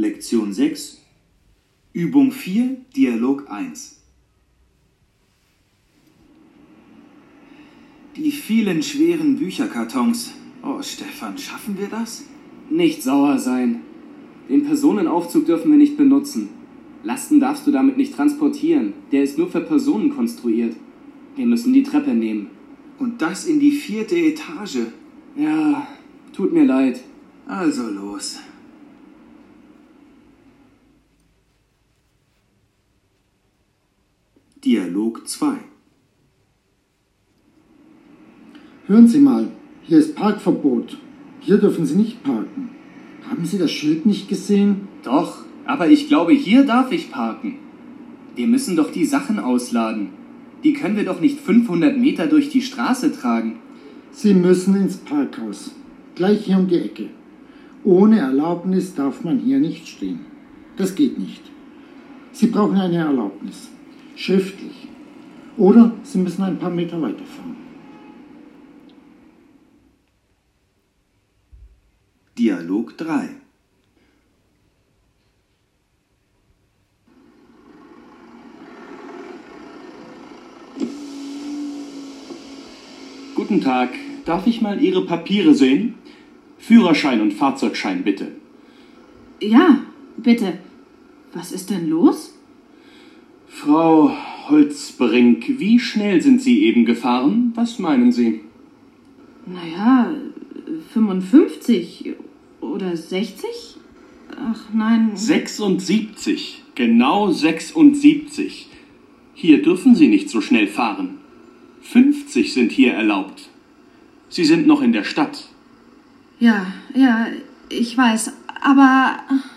Lektion 6, Übung 4, Dialog 1. Die vielen schweren Bücherkartons. Oh, Stefan, schaffen wir das? Nicht sauer sein. Den Personenaufzug dürfen wir nicht benutzen. Lasten darfst du damit nicht transportieren. Der ist nur für Personen konstruiert. Wir müssen die Treppe nehmen. Und das in die 4. Etage. Ja, tut mir leid. Also los. Dialog 2. Hören Sie mal, hier ist Parkverbot. Hier dürfen Sie nicht parken. Haben Sie das Schild nicht gesehen? Doch, aber ich glaube, hier darf ich parken. Wir müssen doch die Sachen ausladen. Die können wir doch nicht 500 Meter durch die Straße tragen. Sie müssen ins Parkhaus. Gleich hier um die Ecke. Ohne Erlaubnis darf man hier nicht stehen. Das geht nicht. Sie brauchen eine Erlaubnis. Schriftlich. Oder Sie müssen ein paar Meter weiterfahren. Dialog 3. Guten Tag, darf ich mal Ihre Papiere sehen? Führerschein und Fahrzeugschein, bitte. Ja, bitte. Was ist denn los? Frau Holzbrink, wie schnell sind Sie eben gefahren? Was meinen Sie? Naja, 55 oder 60? Ach nein. 76, genau 76. Hier dürfen Sie nicht so schnell fahren. 50 sind hier erlaubt. Sie sind noch in der Stadt. Ja, ich weiß, aber